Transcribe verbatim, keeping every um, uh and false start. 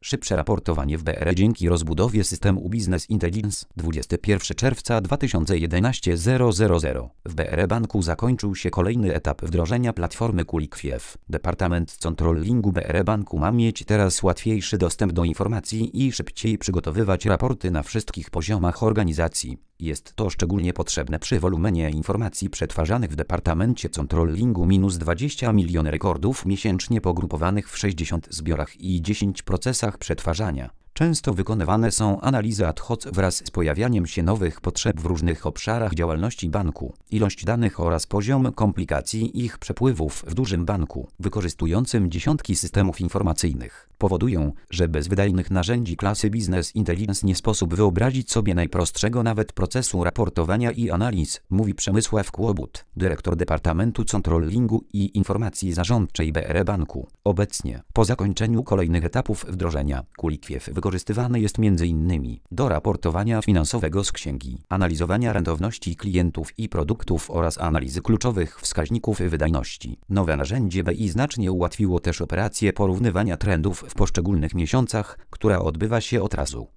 Szybsze raportowanie w B R dzięki rozbudowie systemu Business Intelligence. dwudziestego pierwszego czerwca dwa tysiące jedenastego W B R Banku zakończył się kolejny etap wdrożenia platformy QuickFiew. Departament Controllingu B R Banku ma mieć teraz łatwiejszy dostęp do informacji i szybciej przygotowywać raporty na wszystkich poziomach organizacji. Jest to szczególnie potrzebne przy wolumenie informacji przetwarzanych w Departamencie Controllingu minus dwadzieścia milionów rekordów miesięcznie pogrupowanych w sześćdziesięciu zbiorach i dziesięciu procesach przetwarzania. Często wykonywane są analizy ad hoc wraz z pojawianiem się nowych potrzeb w różnych obszarach działalności banku. Ilość danych oraz poziom komplikacji ich przepływów w dużym banku, wykorzystującym dziesiątki systemów informacyjnych, powodują, że bez wydajnych narzędzi klasy Business Intelligence nie sposób wyobrazić sobie najprostszego nawet procesu raportowania i analiz, mówi Przemysław Kłobut, dyrektor Departamentu Controllingu i Informacji Zarządczej B R Banku. Obecnie, po zakończeniu kolejnych etapów wdrożenia, QuickFiew wykorzystywany jest między innymi do raportowania finansowego z księgi, analizowania rentowności klientów i produktów oraz analizy kluczowych wskaźników wydajności. Nowe narzędzie B I znacznie ułatwiło też operację porównywania trendów w poszczególnych miesiącach, która odbywa się od razu.